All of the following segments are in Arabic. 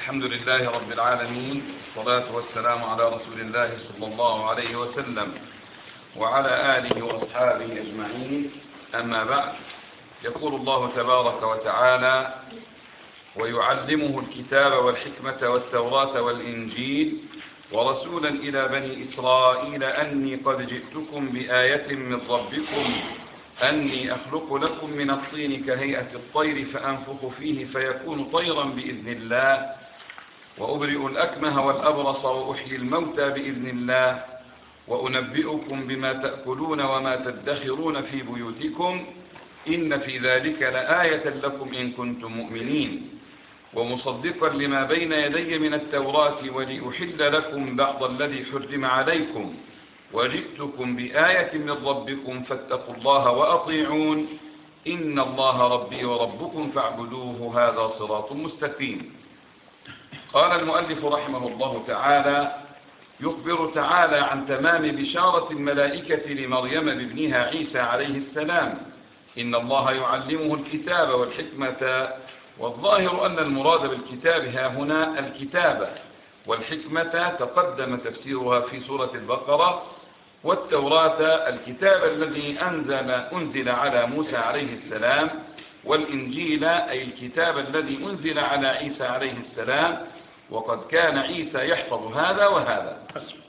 الحمد لله رب العالمين، والصلاة والسلام على رسول الله صلى الله عليه وسلم وعلى آله وأصحابه أجمعين. أما بعد، يقول الله تبارك وتعالى: ويعلمه الكتاب والحكمة والتوراة والإنجيل ورسولا إلى بني إسرائيل أني قد جئتكم بآية من ربكم أني أخلق لكم من الطين كهيئة الطير فأنفخ فيه فيكون طيرا بإذن الله وأبرئ الأكمه والأبرص وأحيي الموتى بإذن الله وأنبئكم بما تأكلون وما تدخرون في بيوتكم إن في ذلك لآية لكم إن كنتم مؤمنين ومصدقا لما بين يدي من التوراة ولأحل لكم بعض الذي حرم عليكم وجئتكم بآية من ربكم فاتقوا الله وأطيعون إن الله ربي وربكم فاعبدوه هذا صراط مستقيم. قال المؤلف رحمه الله تعالى: يخبر تعالى عن تمام بشارة الملائكة لمريم بابنها عيسى عليه السلام إن الله يعلمه الكتاب والحكمة، والظاهر أن المراد بالكتاب ها هنا الكتابة، والحكمة تقدم تفسيرها في سورة البقرة، والتوراة الكتاب الذي أنزل على موسى عليه السلام، والإنجيل أي الكتاب الذي أنزل على عيسى عليه السلام، وقد كان عيسى يحفظ هذا وهذا.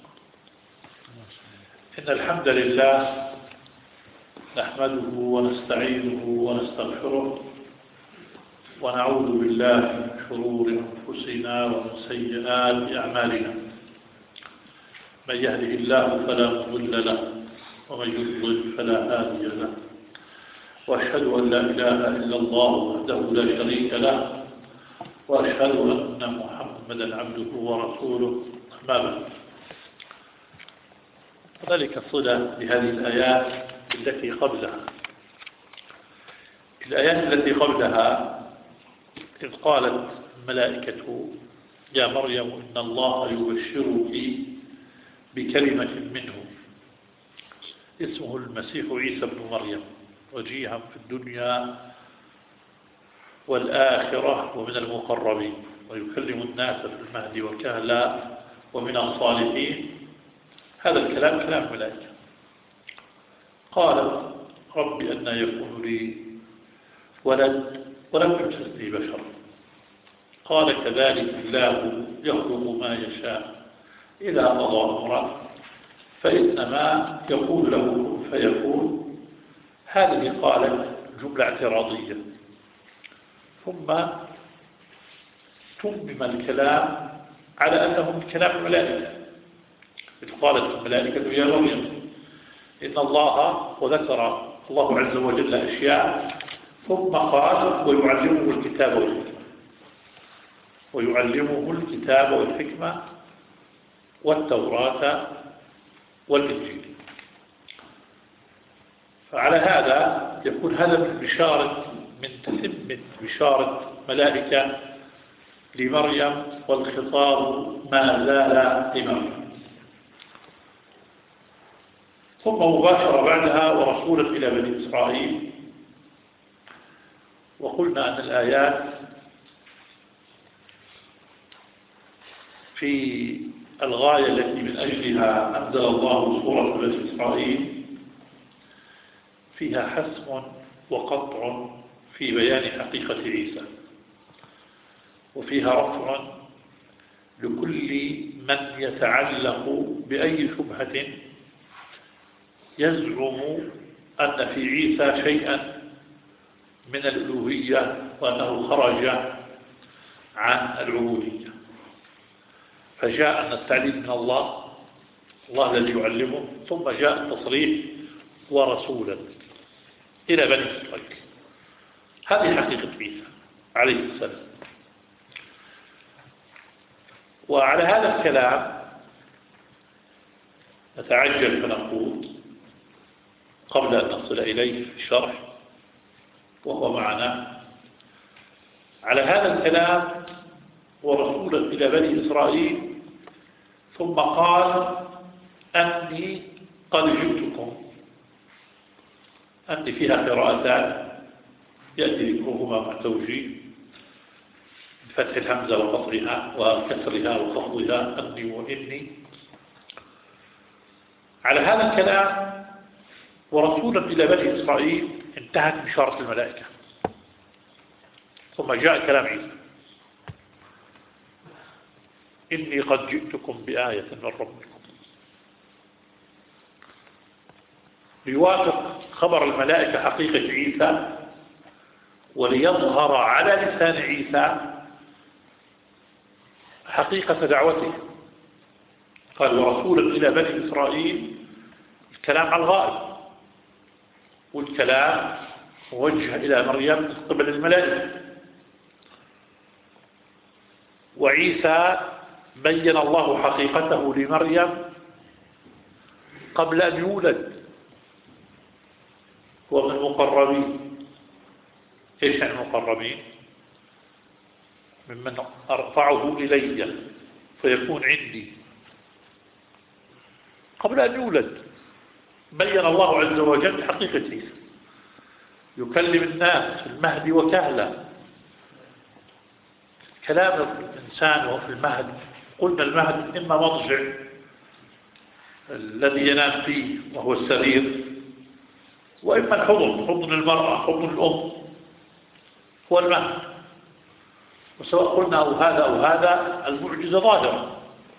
إن الحمد لله نحمده ونستعينه ونستغفره ونعوذ بالله من شرور أنفسنا ومن سيئات أعمالنا، من يهده الله فلا مضل له ومن يضلل فلا هادي له، وأشهد أن لا إله إلا الله وحده لا شريك له، وأشهد أن محمدا عبده ورسوله. أما بعد، وذلك صلة بهذه الآيات التي قبلها. الآيات التي قبلها إذ قالت الملائكة: يا مريم إن الله يبشرك بكلمة منه اسمه المسيح عيسى بن مريم وجيها في الدنيا والآخرة ومن المقربين ويكلم الناس في المهد وكهلا ومن الصالحين. هذا الكلام كلام الملائكة. قالت: رب أن يكون لي ولد ولم يمسسني بشر، قال: كذلك الله يخلق ما يشاء إذا قضى أمرا فإنما يقول له كن فيكون. هذه قالت جملة اعتراضية، ثم تمم الكلام على أنه من كلام الملائكة. إذ قالت الملائكة: يا مريم إن الله، وذكر الله عز وجل أشياء، ثم قال: ويعلمه الكتاب والحكمة، ويعلمه الكتاب والحكمة والتوراة والإنجيل. فعلى هذا يكون هذا من تتمة بشارة ملائكة لمريم، والخطاب ما زال لمريم. ثم مباشرة بعدها: ورسولا إلى بني إسرائيل. وقلنا أن الآيات في الغاية التي من أجلها أنزل الله سورة بني إسرائيل فيها حسم وقطع في بيان حقيقة عيسى، وفيها رفع لكل من يتعلق بأي شبهة يزعم أن في عيسى شيئا من الألوهية وأنه خرج عن العبودية. فجاء أن التعليم من الله الذي يعلمه، ثم جاء التصريح: ورسولا إلى بني إسرائيل. هذه حقيقة عيسى عليه السلام. وعلى هذا الكلام نتعجل فنقول قبل أن نصل إليه في الشرح وهو معنا: على هذا الكلام ورسولا إلى بني إسرائيل، ثم قال: أني قد جئتكم. أني فيها قراءتان يأتي ذكرهما مع توجيه. فتح الهمزة وقصرها وكسرها وخفضها أني وإني. على هذا الكلام ورسولا إلى بني إسرائيل انتهت بشارة الملائكة، ثم جاء كلام عيسى: إني قد جئتكم بآية من ربكم، ليوافق خبر الملائكة حقيقة عيسى وليظهر على لسان عيسى حقيقة دعوته. قال: ورسولا إلى بني إسرائيل، الكلام على الغائب، والكلام موجه إلى مريم من قبل الملائكة. وعيسى بين الله حقيقته لمريم قبل أن يولد، هو من المقربين. إيش يعني المقربين؟ ممن أرفعه إلي فيكون عندي. قبل أن يولد بين الله عز وجل حقيقة عيسى، يكلم الناس في المهد وكهلا. كلام الإنسان وهو في المهد، قلنا المهد إما مضجع الذي ينام فيه وهو السرير، وإما الحضن، حضن المرأة، حضن الأم، هو المهد. وسواء قلنا أو هذا المعجزة ظاهرة،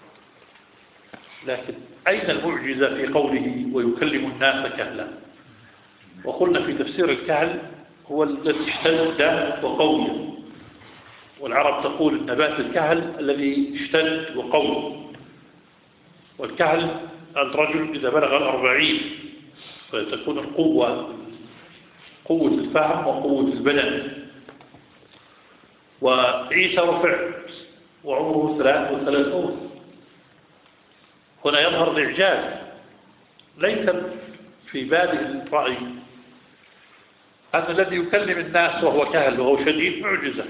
لكن أين المعجزة في قوله ويكلم الناس كهلا؟ وقلنا في تفسير الكهل هو الذي اشتد وقوي، والعرب تقول النبات الكهل الذي اشتد وقوي. والكهل الرجل إذا بلغ 40 فتكون القوة، قوة الفهم وقوة البدن. وعيسى رفع وعمره 33. هنا يظهر الإعجاز، ليس في باله الرأي أن الذي يكلم الناس وهو كهل وهو شديد معجزة.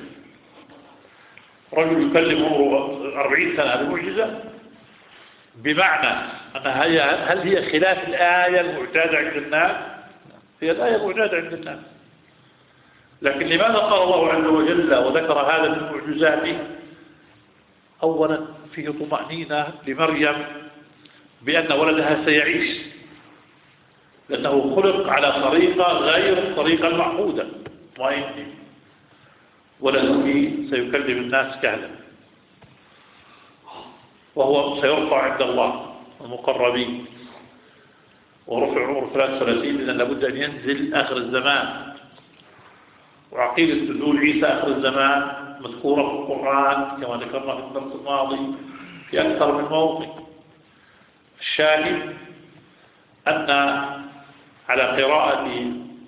رجل يكلم عمره 40 سنة، هذه معجزة، بمعنى أنها هل هي خلاف الآية المعتادة عند الناس؟ هي الآية المعتادة عند الناس، لكن لماذا قال الله عز وجل وذكر هذا من معجزاته؟ أولا فيه طمأنينة لمريم بأن ولدها سيعيش، لأنه خلق على طريقة غير الطريقة المعهودة، وإني ولده سيكلم الناس كهلا، وهو سيرفع عند الله المقربين. ورفع عمره 33 إذن لابد أن ينزل آخر الزمان. وعقيدة نزول عيسى آخر الزمان مذكورة في القرآن كما ذكرنا في الدرس الماضي في أكثر من موضع. الشاهد أن على قراءة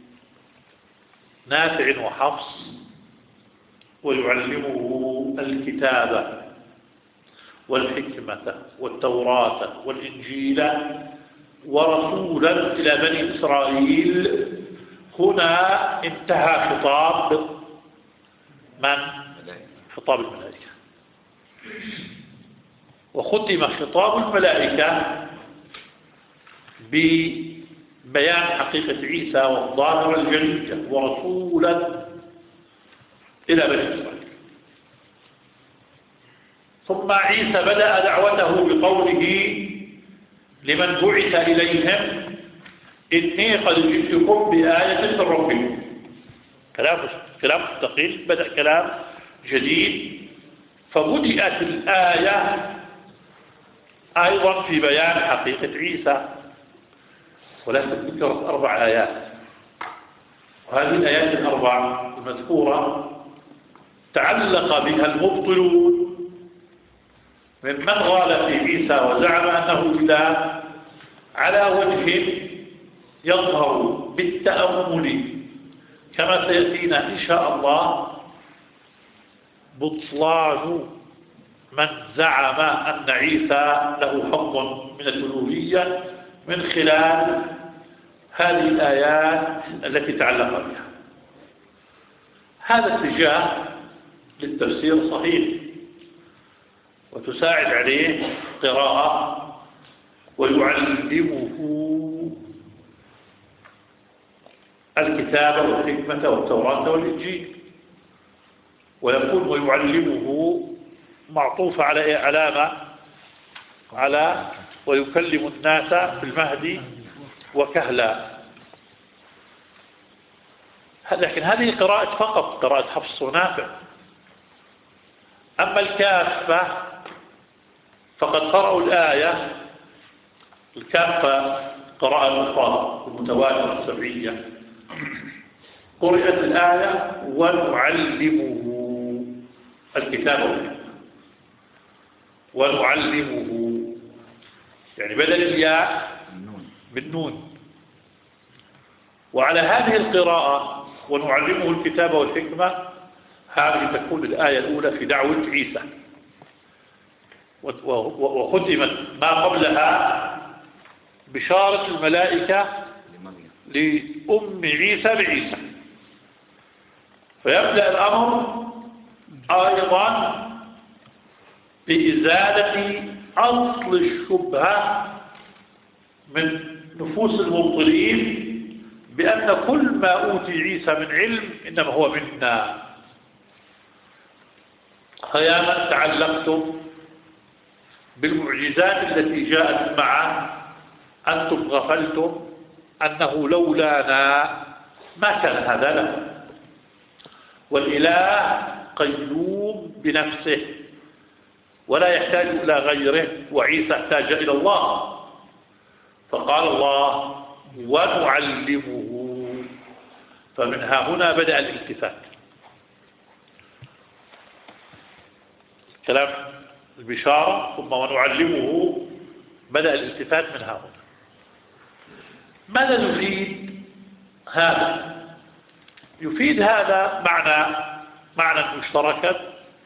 نافع وحفص: ويعلمه الكتابة والحكمة والتوراة والإنجيل ورسولا إلى بني إسرائيل. هنا انتهى خطاب من؟ خطاب الملائكة. وختم خطاب الملائكة ببيان حقيقة عيسى والظاهرة الجلية: ورسولا إلى بني إسرائيل. ثم عيسى بدأ دعوته بقوله لمن بعث إليهم: إني قد جئتكم بآية من ربكم. كلام مستقل، بدأ كلام جديد. فبدأت الآية أيضا في بيان حقيقة عيسى، ولكن ذكرت 4 آيات. وهذه الآيات ال4 المذكورة تعلق بها المبطلون ممن غال في عيسى وزعم أنه إله على وجه يظهر بالتأمل كما سيأتينا إن شاء الله بطلان من زعم أن عيسى له حظ من الألوهية من خلال هذه الآيات التي تعلق بها. هذا اتجاه للتفسير صحيح وتساعد عليه قراءة. ويعلمه الكتابة والحكمة والتوراة والإنجيل. ويكون ويعلمه معطوف على علامة على ويكلم الناس في المهد وكهلا. لكن هذه قراءة فقط، قراءة حفص ونافع. أما الكافة فقد قرأوا الآية الكافة قراءة أخرى المتواتر السبعية، قرأت الآية ونعلمه الكتاب ونعلمه، يعني بدل الياء من نون. وعلى هذه القراءة ونعلمه الكتاب والحكمة، هذه تكون الآية الأولى في دعوة عيسى، وختمت ما قبلها بشارة الملائكة لأم عيسى بعيسى. فيبدأ الأمر أيضا بإزالة أصل الشبهة من نفوس المبطلين بأن كل ما أوتي عيسى من علم إنما هو منا. فيا من تعلقتم بالمعجزات التي جاءت معه أنتم غفلتم أنه لولانا ما كان هذا له، والإله قيوم بنفسه ولا يحتاج إلى غيره، وعيسى احتاج إلى الله. فقال الله ونعلمه، فمنها هنا بدأ الالتفات. كلام البشارة ثم ونعلمه، بدأ الالتفات منها هنا. ماذا يفيد هذا؟ يفيد هذا معنى مشتركا،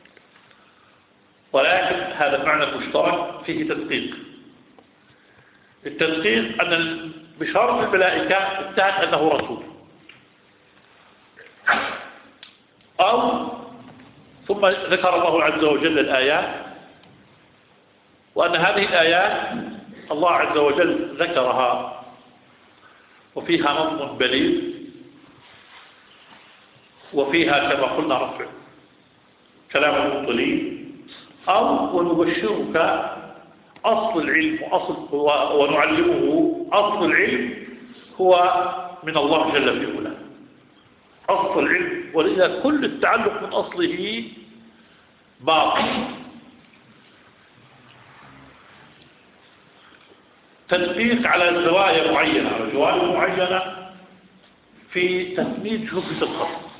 ولكن هذا المعنى المشترك فيه تدقيق. التدقيق أن بشارة الملائكة انتهت أنه رسول، أو ثم ذكر الله عز وجل الآيات، وأن هذه الآيات الله عز وجل ذكرها وفيها نظم بليغ، وفيها كما قلنا رفع كلام المبطلين، أو ونبشرك أصل العلم ونعلمه أصل العلم هو من الله جل في علاه، أصل العلم، ولذا كل التعلق من أصله باقي. تدقيق على زوايا معينة، على جوانب معينة في تثمين شبهة الخصم.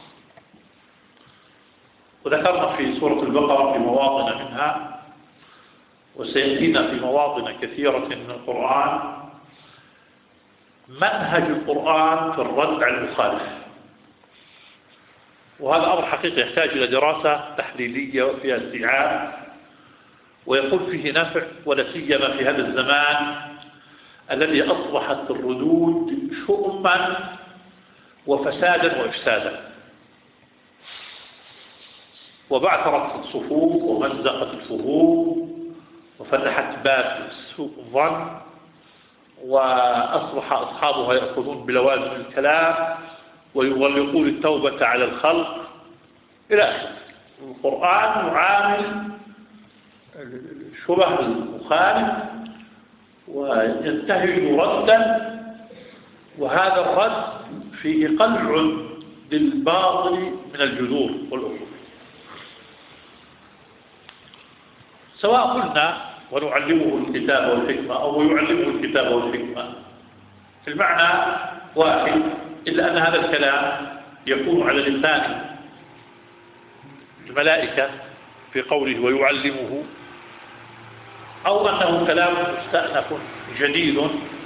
وذكرنا في سورة البقرة في مواطن منها، وسيأتينا في مواطن كثيرة من القرآن، منهج القرآن في الرد على المخالف. وهذا أمر حقيقي يحتاج إلى دراسة تحليلية وفيها استيعاب، ويكون فيه نفع، ولا سيما في هذا الزمان الذي أصبحت الردود شؤما وفسادا وإفسادا، وبعثرت الصفوف ومزقت الفهوم وفتحت باب سوء الظن، وأصبح أصحابها يأخذون بلوازم الكلام ويغلقون التوبة على الخلق إلى آخره. القرآن يعامل شبه المخالف وينتهج ردا، وهذا الرد فيه قلع للباطل من الجذور والأصول. سواء قلنا ونعلمه الكتاب والحكمة أو يعلمه الكتاب والحكمة، المعنى واحد، إلا أن هذا الكلام يكون على لسان الملائكة في قوله ويعلمه، أو أنه كلام مستأنف جديد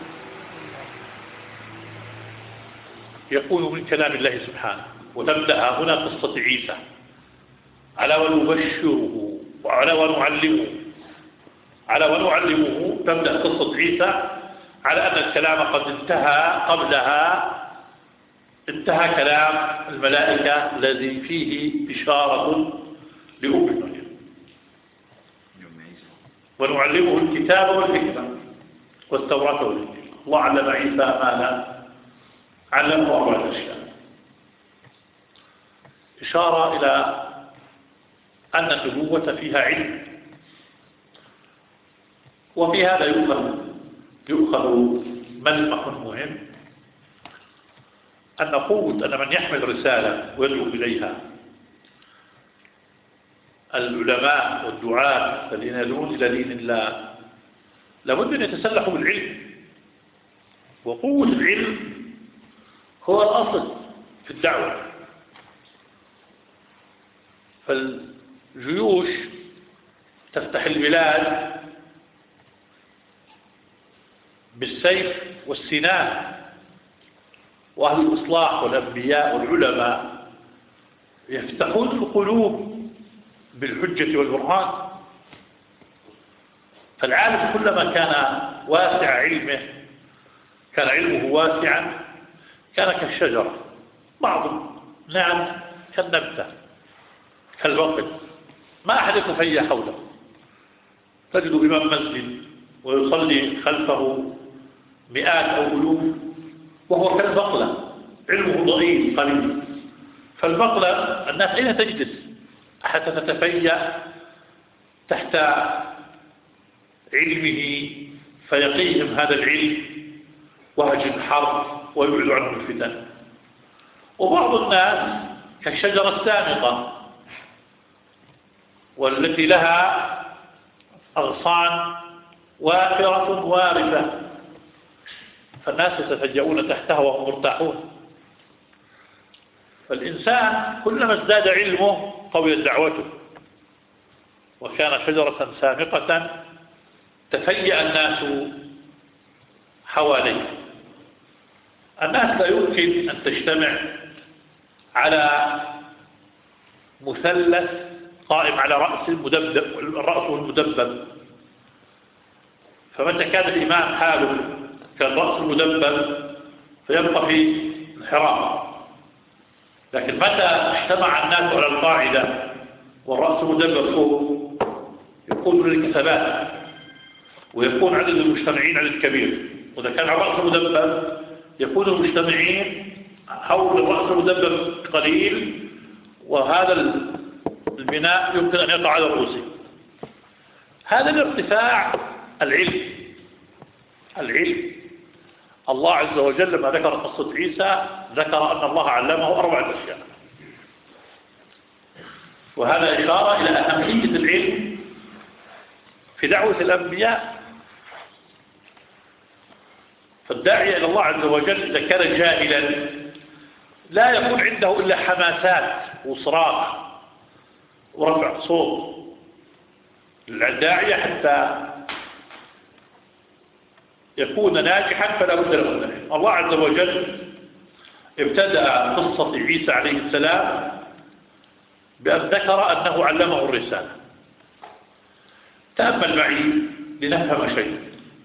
يكون من كلام الله سبحانه. وتبدأ هنا قصة عيسى على ونبشره وعلى ونعلمه، على ونعلمه تبدأ قصة عيسى على أن الكلام قد انتهى قبلها، انتهى كلام الملائكة الذي فيه بشارة لأم مريم. ونعلمه الكتاب والحكمة والتوراة والإنجيل. الله علم عيسى ما لا علمه 4 أشياء، إشارة إلى أن النبوة فيها علم. وفي هذا يؤخذ ملمح مهم، أن نقول أن من يحمل رسالة ويدعو إليها، العلماء والدعاة الذين يدعون إلى دين الله، لابد أن يتسلحوا بالعلم. وقوة العلم هو الأصل في الدعوة. فالجيوش تفتح البلاد بالسيف والسنان، وأهل الإصلاح والأنبياء والعلماء يفتحون القلوب بالحجة والبرهان. فالعالم كلما كان واسع علمه، كان علمه واسعا، كان كالشجرة، بعض نعم كالنبتة كالبقل، ما أحد يتفيا حوله. تجد إمام مسجد ويصلي خلفه مئات أو ألوف وهو كالبقلة، علمه ضئيل قليل. فالبقلة الناس أين تجلس حتى تتفيا تحت علمه فيقيهم هذا العلم وهج الحرب ويبعد عنه الفتن. وبعض الناس كالشجرة السامقة والتي لها أغصان وافرة وارفة، فالناس يتفجؤون تحتها وهم مرتاحون. فالإنسان كلما ازداد علمه قويت دعوته، وكان شجرة سامقة تفيأ الناس حواليه. الناس لا يمكن أن تجتمع على مثلث قائم على رأس المدبب، الرأس المدبب. فمتى كان الإمام حاله كالرأس المدبب فيبقى في انحراف. لكن متى اجتمع الناس على القاعدة والرأس المدبب فوق، يكون هناك ثبات ويكون عدد المجتمعين عدد كبير. وإذا كان الرأس المدبب يكون المجتمعين حول الرأس المدبب قليل، وهذا البناء يمكن أن يقع على رؤوسه. هذا الارتفاع العلم. الله عز وجل لما ذكر قصة عيسى ذكر أن الله علمه 4 أشياء، وهذا إشارة إلى أهمية العلم في دعوة الأنبياء. فالداعية إلى الله عز وجل إذا كان جاهلا لا يكون عنده إلا حماسات وصراخ ورفع صوت. الداعية حتى يكون ناجحا فلا بد له من العلم. الله عز وجل ابتدأ قصة عيسى عليه السلام بأن ذكر أنه علمه الرسالة. تأمل معي لنفهم شيء.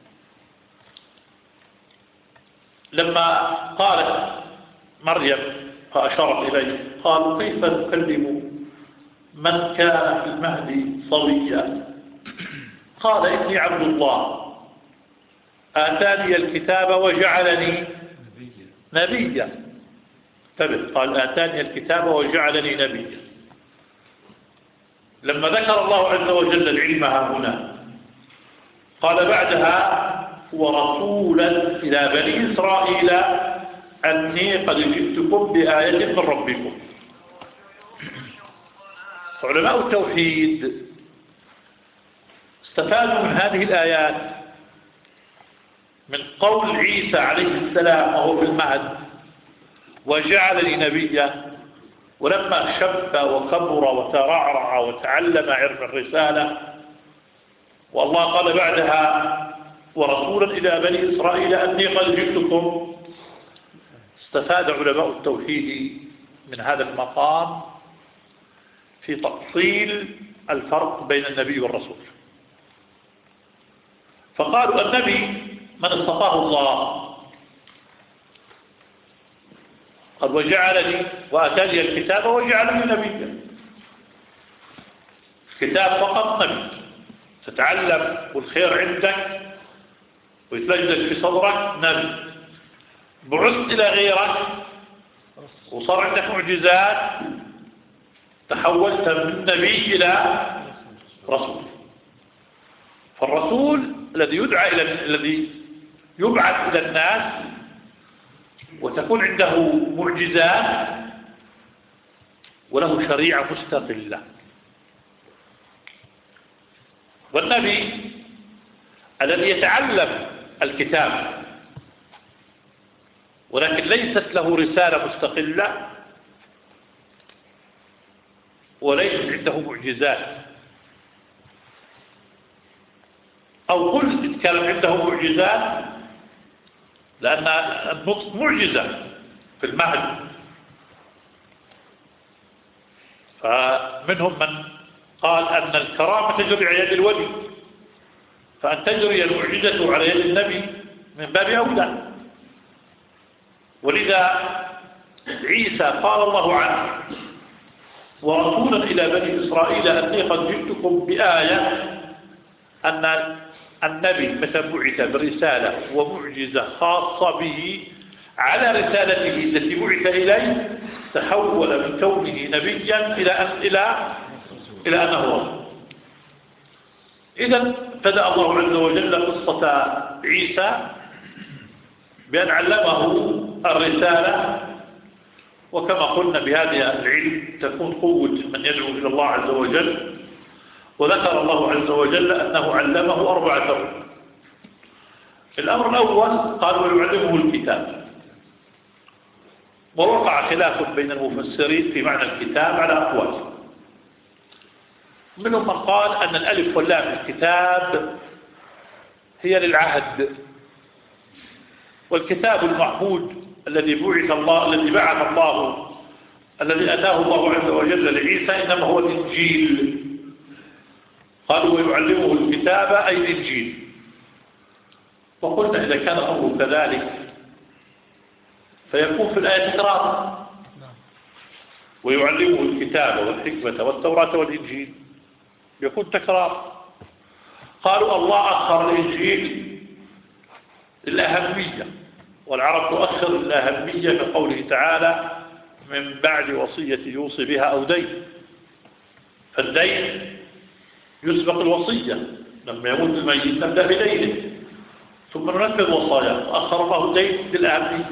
لما قالت مريم فأشارت إليه قالوا كيف نكلم من كان في المهد صبيا؟ قال إني عبد الله آتاني الكتاب وجعلني نبيا. قال آتاني الكتاب وجعلني نبيا. لما ذكر الله عز وجل العلم هنا قال بعدها ورسولا إلى بني إسرائيل أني قد جئتكم بآية من ربكم. علماء التوحيد استفادوا من هذه الآيات من قول عيسى عليه السلام وهو في المهد وجعلني نبيا، ولما شب وكبر وترعرع وتعلم علم الرسالة والله قال بعدها ورسولا إلى بني إسرائيل أني قد جئتكم. استفاد علماء التوحيد من هذا المقام في تفصيل الفرق بين النبي والرسول. فقالوا النبي من اصطفاه الله، قد وجعلني وأتاني الكتاب وجعلني نبيا. الكتاب فقط نبي، تتعلم والخير عندك ويتلجلج في صدرك نبي. بعثت إلى غيرك وصار عندك معجزات تحولت من نبي إلى رسول. فالرسول الذي الذي يبعث إلى الناس وتكون عنده معجزات وله شريعة مستقلة. والنبي الذي يتعلم الكتاب ولكن ليست له رسالة مستقلة وليست عنده معجزات، أو قل إن كان عنده معجزات، لأن النطق معجزة في المهد. فمنهم من قال أن الكرامة تجري على يد الولي، فأن تجري المعجزة على يد النبي من باب أولى. ولذا عيسى قال الله عنه: ورسولا إلى بني إسرائيل أني قد جئتكم بآية، أن النبي متى بعث برسالة ومعجزة خاصة به على رسالته التي بعث إليه، تحول من كونه نبيا إلى أنه رسول. إذا ابتدأ الله عز وجل قصة عيسى بأن علمه الرسالة، وكما قلنا بهذا العلم تكون قوة من يدعو إلى الله عز وجل. وذكر الله عز وجل أنه علمه 4 أمور. الأمر الأول قال: ويعلمه الكتاب. ووقع خلاف بين المفسرين في معنى الكتاب على أقوال. منهم من قال أن الألف واللام الكتاب هي للعهد، والكتاب المعهود الذي أتاه الله عز وجل لعيسى إنما هو الإنجيل. قالوا: ويعلمه الكتاب أي الإنجيل. وقلنا إذا كان الأمر كذلك فيكون في الآية تكرار: ويعلمه الكتاب والحكمة والتوراة والإنجيل، يكون تكرار. قالوا: الله أخر الإنجيل للأهمية، والعرب تؤخر الأهمية كقوله تعالى: من بعد وصية يوصي بها أو دين. فالدين يسبق الوصية، لما يموت الميت نبدأ بدينه ثم ننفذ وصاياه، وأخر الله الدين للأهمية.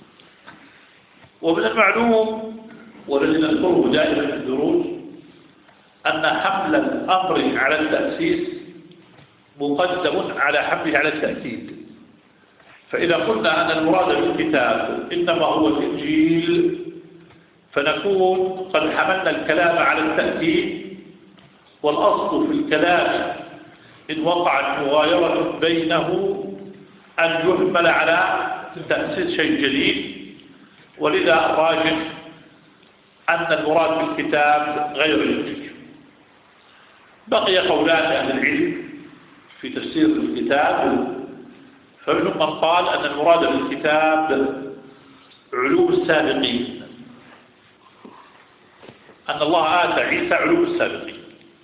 ومن المعلوم والذي نذكره دائما في الدروس أن حمل الأمر على التأسيس مقدم على حمله على التأكيد. فإذا قلنا أن المراد بالكتاب إنما هو الإنجيل، فنكون قد حملنا الكلام على التأكيد. والأصل في الكلام إن وقعت مغايرة بينه أن يحمل على تأسيس شيء جديد. ولذا الراجح أن المراد بالكتاب غير الإنجيل. بقي قولان أهل العلم في تفسير الكتاب، فمنهم من قال أن المراد بالكتاب علوم السابقين، أن الله آتى عيسى علوم السابقين،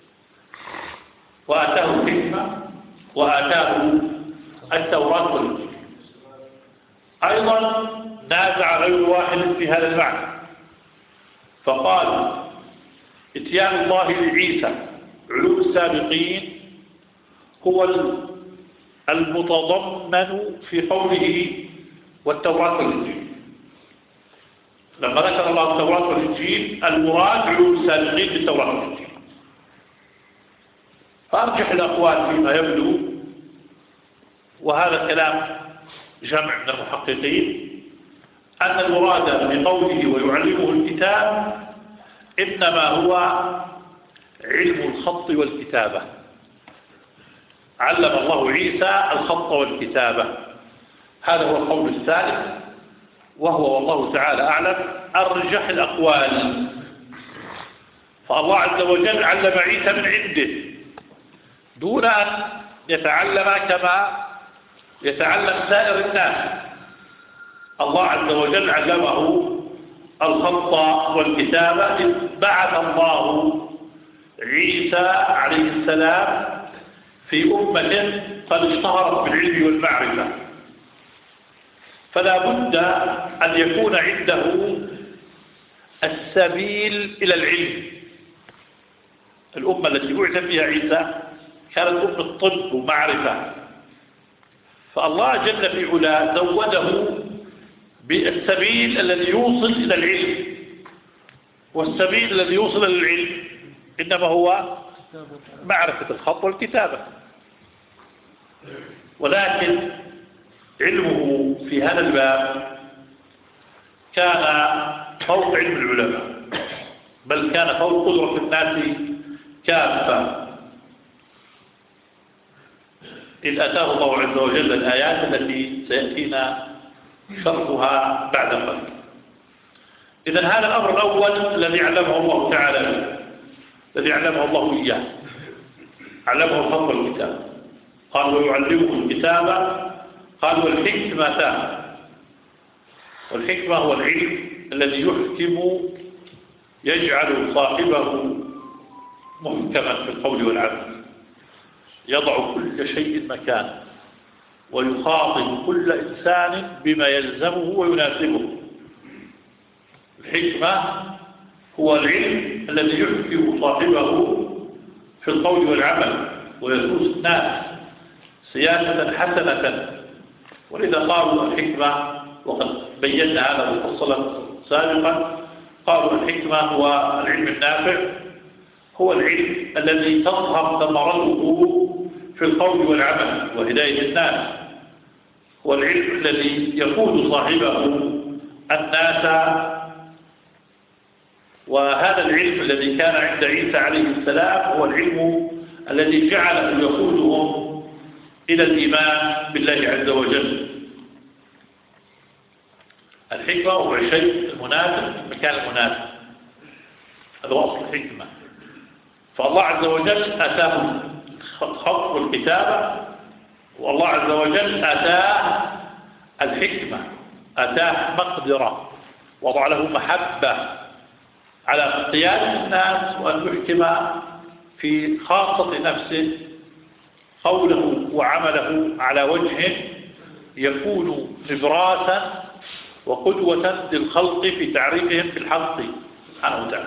وآتاه الحكمة وآتاه التوراة والإنجيل. أيضا نازع غير واحد في هذا المعنى، فقال: اتيان الله لعيسى علوم السابقين هو المتضمن في قوله والتوراة والإنجيل. لما ذكر الله التوراة والإنجيل المراد علوم السابقين بالتوراة والإنجيل. فأرجح الأقوال فيما يبدو، وهذا الكلام جمع من المحققين، أن المراد بقوله ويعلمه الكتاب إنما هو علم الخط والكتابة. علم الله عيسى الخط والكتابة. هذا هو القول الثالث، وهو والله تعالى أعلم أرجح الأقوال. فالله عز وجل علم عيسى من عنده دون أن يتعلم كما يتعلم سائر الناس. الله عز وجل علمه الخط والكتابة إذ بعث الله عيسى عليه السلام في أمة قد اشتهرت بالعلم والمعرفة، فلا بد أن يكون عنده السبيل إلى العلم الأمة التي بعث فيها عيسى كانت أمة الطب ومعرفة، فالله جل في علا زوده بالسبيل الذي يوصل إلى العلم، والسبيل الذي يوصل إلى العلم إنما هو معرفة الخط والكتابة. ولكن علمه في هذا الباب كان فوق علم العلماء، بل كان فوق قدرة الناس كافة، إذ أتاه الله عز وجل الآيات التي سيأتينا شرحها بعد قليل. إذن هذا الأمر الأول الذي علمه الله تعالى، الذي علمه الله إياه، علمه الخط والكتاب. قال ويعلمه الكتاب، قال والحكمة. والحكمة هو العلم الذي يحكم، يجعل صاحبه محكما في القول والعمل، يضع كل شيء مكانه، ويخاطب كل إنسان بما يلزمه ويناسبه. الحكمة هو العلم الذي يحكم صاحبه في القول والعمل، ويسوس الناس سياسة حسنة. ولذا قالوا الحكمة، وقد بينا هذا مفصلا سابقا، قالوا الحكمة هو العلم النافع، هو العلم الذي تظهر ثمرته في القول والعمل وهداية الناس، هو العلم الذي يقود صاحبه الناس. وهذا العلم الذي كان عند عيسى عليه السلام هو العلم الذي جعله يقودهم إلى الإيمان بالله عز وجل. الحكمة هو الشيء المناسب في المكان المناسب، هذا هو أصل الحكمة. فالله عز وجل أتاه الخط والكتابة، والله عز وجل أتاه الحكمة، أتاه مقدرة، وضع له محبة على قيادة الناس، وأن يحكم في خاصة نفسه قوله وعمله على وجه يكون نبراسا وقدوة للخلق في تعريفهم في الحق سبحانه وتعالى.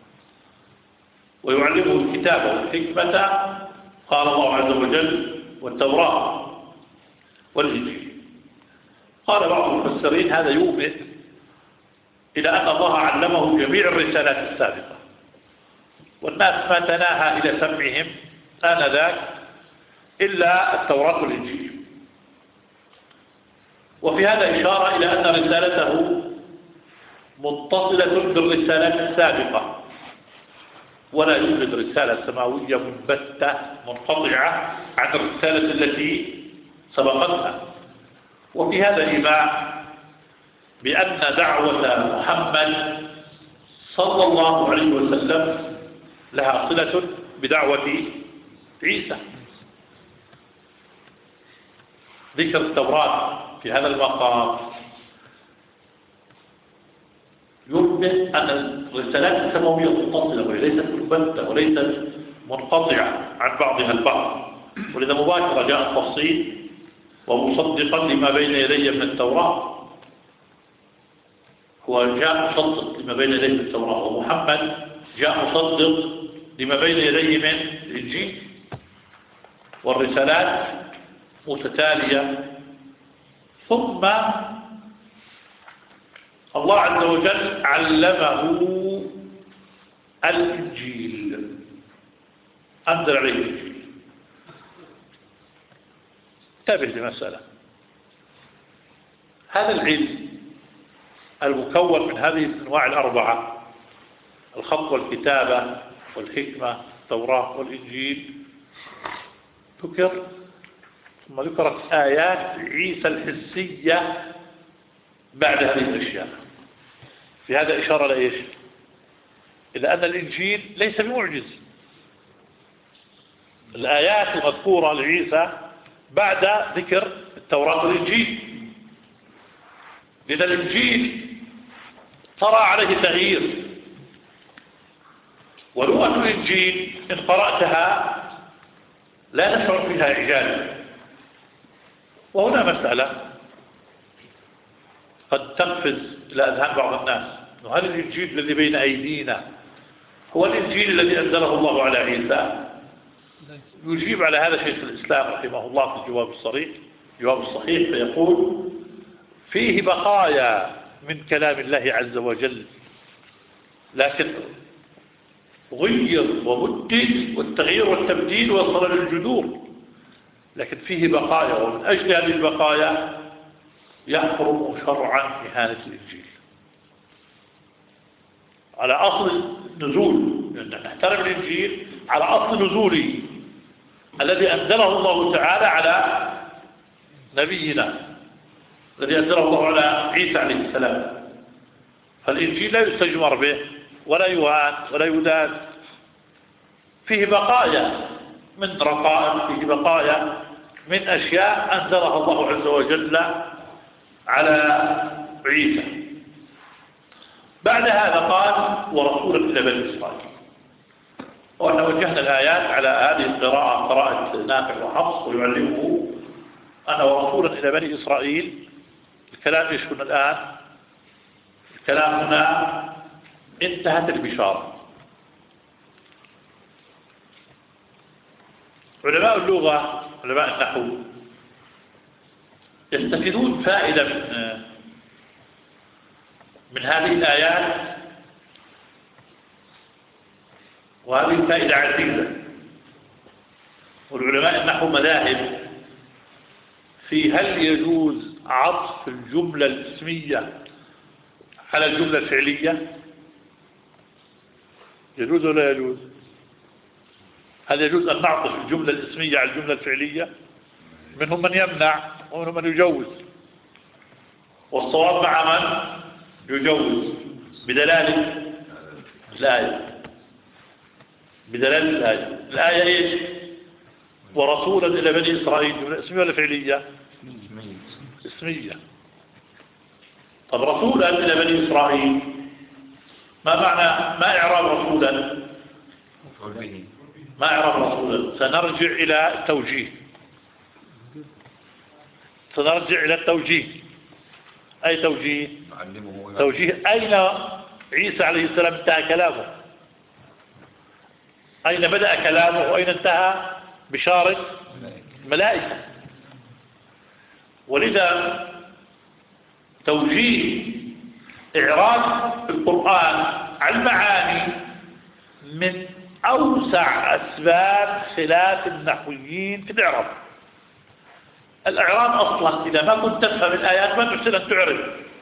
ويعلمه الكتاب والحكمة، قال الله عز وجل والتوراة والإنجيل. قال بعض المفسرين هذا يومئ إلى أن الله علمه جميع الرسالات السابقة، والناس ما تناهى إلى سمعهم آنذاك إلا التوراة والإنجيل. وفي هذا إشارة إلى أن رسالته متصلة بالرسالات السابقة، ولا يوجد رسالة سماوية منبتة منقطعة عن الرسالة التي سبقتها. وفي هذا إيماء بأن دعوة محمد صلى الله عليه وسلم لها صلة بدعوة عيسى. ذكر التوراة في هذا المقام يثبت أن الرسالات السماوية متصلة وليست منبتة وليست منقطعة عن بعضها البعض. ولذا مباشرة جاء التفصيل ومصدقا لما بين يدي من التوراة، هو جاء مصدق لما بين يديه من التوراة، ومحمد جاء مصدق لما بين يديه من الإنجيل. والرسالات متتالية. ثم الله عز وجل علمه الإنجيل، أنزل عليه الإنجيل. انتبه لمسألة، هذا العلم المكون من هذه الأنواع الأربعة، الخط والكتابة والحكمة التوراة والإنجيل، ذكر ثم ذكرت آيات عيسى الحسية بعد هذه الأشياء. في هذا إشارة لإيش؟ إلى أن الإنجيل ليس بمعجز. الآيات المذكورة لعيسى بعد ذكر التوراة والإنجيل. لذا الإنجيل طرأ عليه تغيير، ولغة الإنجيل إن قرأتها لا تشعر فيها إعجازا. وهنا مسألة قد تنفذ إلى أذهان بعض الناس، أن هذا الإنجيل الذي بين أيدينا هو الإنجيل الذي أنزله الله على عيسى. يجيب على هذا شيخ الإسلام رحمه الله في الجواب الصحيح فيقول فيه بقايا من كلام الله عز وجل، لكن غير وبدل، والتغيير والتبديل وصل للجذور، لكن فيه بقايا، ومن أجل هذه البقايا يحرم شرعا إهانة الإنجيل على أصل النزول. نحترم الإنجيل على أصل نزوله الذي أنزله الله تعالى على نبينا، الذي أنزله الله على عيسى عليه السلام. فالإنجيل لا يستجمر به ولا يهان ولا يدان، فيه بقايا من رقائق، فيه بقايا من أشياء أنزلها الله عز وجل على عيسى. بعد هذا قال ورسولا إلى بني إسرائيل. وإحنا وجهنا الآيات على هذه القراءة، قراءة نافع وحفص، ويعلمه أنا ورسولا إلى بني إسرائيل. الكلام يشكن الآن، الكلام هنا انتهت البشارة. علماء اللغة، علماء النحو يستفيدون فائدة من هذه الآيات، وهذه الفائدة عزيزة. والعلماء النحو مذاهب في هل يجوز عطف الجملة الاسمية على الجملة الفعلية؟ يجوز ولا يجوز؟ هل يجوز أن نعطف الجملة الاسمية على الجملة الفعلية؟ منهم من يمنع ومنهم من يجوز، والصواب مع من يجوز بدلالة الآية. بدلالة الآية. الآية إيش؟ ورسولا إلى بني إسرائيل، جملة اسمية ولا فعلية؟ اسمية. طب رسولا إلى بني إسرائيل ما معنى، ما إعراب رسولا؟ ما إعراب رسولا؟ سنرجع إلى التوجيه، سنرجع إلى التوجيه. أي توجيه؟ توجيه أين عيسى عليه السلام انتهى كلامه، أين بدأ كلامه وأين انتهى بشارة الملائكة. ولذا توجيه إعراب القرآن على المعاني من أوسع أسباب خلاف النحويين في الإعراب. الإعراب أصلا إذا ما كنت تفهم الآيات ما تحسن أن تعرف.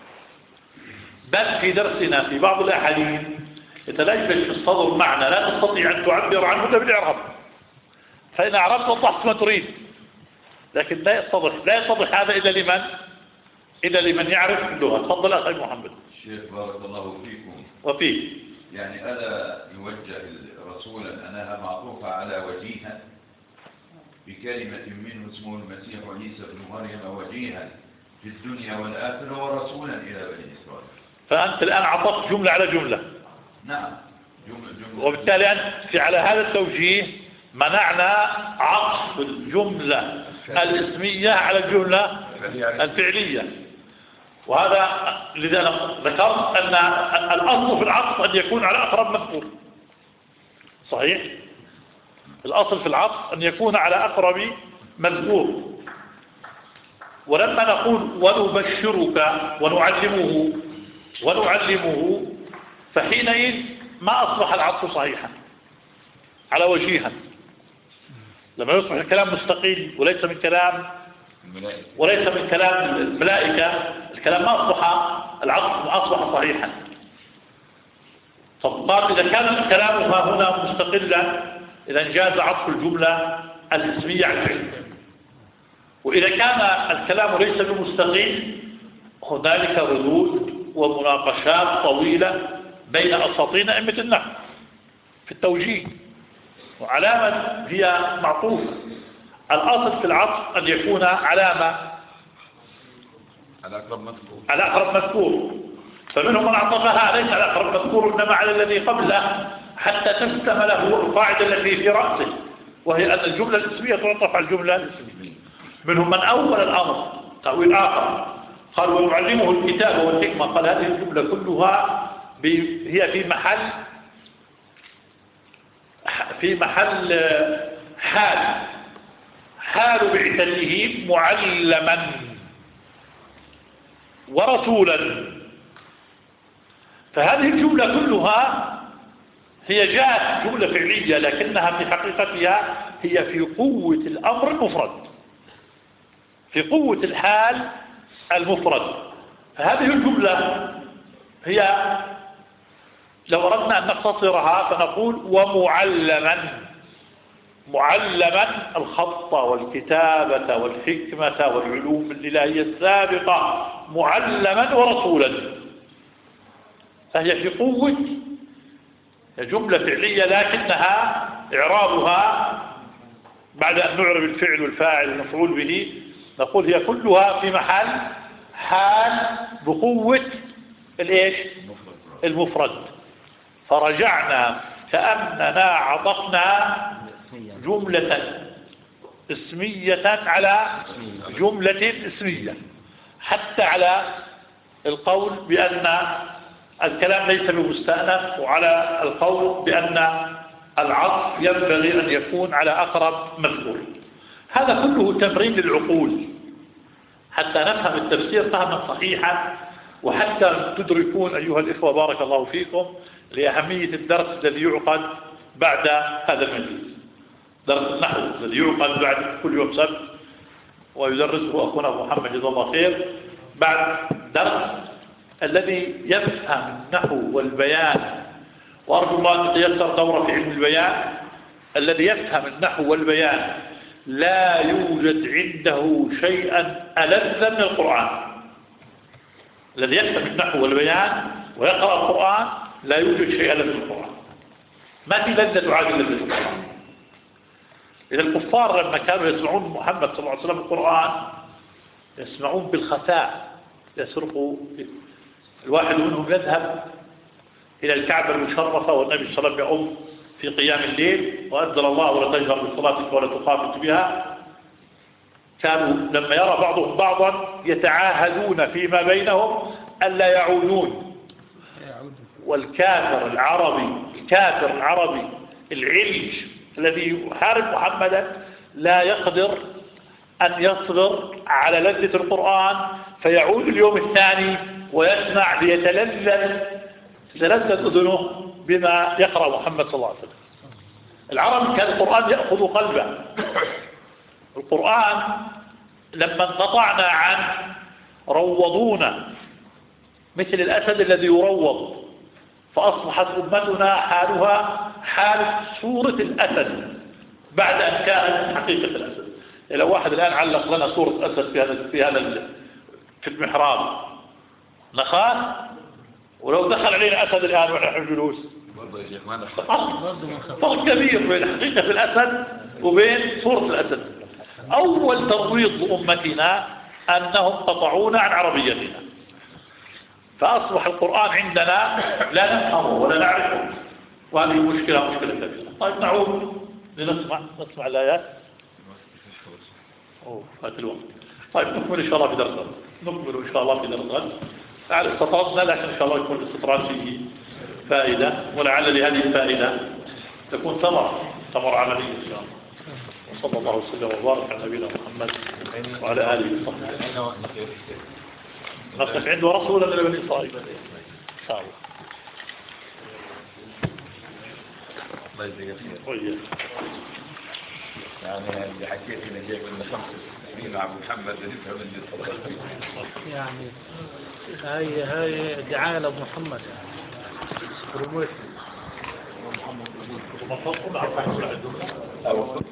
بل في درسنا في بعض الأحاديث يتلجلج في الصدر معنى لا تستطيع أن تعبر عنه إلا بالإعراب، فإن أعربت وضحت ما تريد، لكن لا يتضح هذا إلا لمن يعرف اللغة. تفضل أخي محمد. الشيخ بارك الله فيكم وفيه يعني ألا يوجه رسولا أنها معطوفة على وجيها بكلمة منه اسمه المسيح عيسى بن مريم وجيها في الدنيا والآخرة ورسولا إلى بني إسرائيل. فأنت الآن عطفت جملة على جملة. نعم جملة. وبالتالي أنت على هذا التوجيه منعنا عطف الجملة الاسمية على الجملة الفعلية. وهذا لذا ذكرت أن الأصل في العطف أن يكون على أقرب مذكور. صحيح؟ الأصل في العطف أن يكون على أقرب مذكور. ولما نقول ونبشرك ونعلمه فحينئذ ما أصبح العطف صحيحا على وجيها. لما يصبح الكلام مستقيل وليس من كلام الملائكة، الكلام ما أصبح، العطف ما أصبح صحيحا. فقال إذا كان كلامها هنا مستقلا إذا جاز عطف الجملة الاسمية على الفعل. وإذا كان الكلام ليس بمستقيم هنالك ردود ومناقشات طويلة بين أساطين أئمة النحو في التوجيه. وعلامة هي معطوفة. الأصل في العطف أن يكون علامة على أقرب مذكور. فمنهم من عطفها ليس على أقرب مذكور إنما على الذي قبله حتى تستمله القاعدة التي في رأسه، وهي أن الجملة الاسمية تعطف على الجملة الاسمية. منهم من أول الأمر تأويل آخر قال ويعلمه الكتاب والحكمة، قال هذه الجملة كلها هي في محل في محل حال بعثته معلما ورسولا. فهذه الجملة كلها هي جاءت جملة فعلية، لكنها في حقيقتها هي في قوة الأمر المفرد، في قوة الحال المفرد. فهذه الجملة هي لو أردنا أن نختصرها فنقول معلما الخط والكتابة والحكمة والعلوم الإلهية السابقة، معلما ورسولا. فهي في قوة جملة فعلية، لكنها إعرابها بعد أن نعرب الفعل والفاعل والمفعول به نقول هي كلها في محل حال بقوة الإيش؟ المفرد. فرجعنا كأننا عطفنا جملة اسمية على جملة اسمية، حتى على القول بأن الكلام ليس بمستأنف، وعلى القول بأن العطف ينبغي أن يكون على أقرب مذكور. هذا كله تمرين للعقول حتى نفهم التفسير فهما صحيحا، وحتى تدركون أيها الإخوة بارك الله فيكم لأهمية الدرس الذي يعقد بعد هذا المجلس، درس النحو الذي يعقد بعد كل يوم سبت ويدرسه أخونا محمد جزاه الله خير، بعد درس الذي يفهم النحو والبيان. وأرجو الله أن تيسر دورة في علم البيان. الذي يفهم النحو والبيان لا يوجد عنده شيئا ألذ من القرآن. الذي يفهم النحو والبيان ويقرأ القرآن لا يوجد شيء ألذ من القرآن. ما في لذة عادلة من القرآن. إذا الكفار لما كانوا يسمعون محمد صلى الله عليه وسلم القرآن يسمعون بالخفاء، يسرقوا. الواحد منهم يذهب إلى الكعبة المشرفة والنبي صلى الله عليه وسلم يؤم في قيام الليل، وأنزل الله ولا تجهر بصلاتك ولا تخافت بها. كانوا لما يرى بعضهم بعضا يتعاهدون فيما بينهم ألا يعودون. والكافر العربي العلج الذي يحارب محمدا لا يقدر أن يصبر على لذة القرآن، فيعود اليوم الثاني ويسمع ليتلذذ أذنه بما يقرأ محمد صلى الله عليه وسلم. العرب كان القرآن يأخذ قلبه. القرآن لما انقطعنا عنه روضونا مثل الأسد الذي يروض، فأصبحت أمتنا حالها حال صورة الأسد بعد أن كانت حقيقة الأسد. لو واحد الآن علق لنا صورة أسد في المحراب نخاف، ولو دخل علينا أسد الآن ونحن جلوس فرق كبير بين حقيقة الأسد وبين صورة الأسد. أول ترويض لأمتنا أنهم قطعونا عن عربيتنا، فأصبح القرآن عندنا لا نفهمه ولا نعرفه، وهذه مشكلة كبيرة. طيب نعود نسمع الآيات. فات الوقت. طيب نكمل إن شاء الله في درس غد. نكمل إن شاء الله في درس غد. لعل استطردنا، لكن إن شاء الله يكون الاستطراد فيه فائدة، ولعل لهذه الفائدة تكون ثمر عملي إن شاء الله. وصلى الله وسلم وبارك على نبينا محمد وعلى آله وصحبه. نقف عنده رسولا لبني إسرائيل إن شاء الله. الله يجزيك خير. يعني اللي حكيت لنا جايب لنا 5 سنين مع محمد نفهم اللي تفضل فيه. يعني هاي دعاية لأبو محمد بروموشن.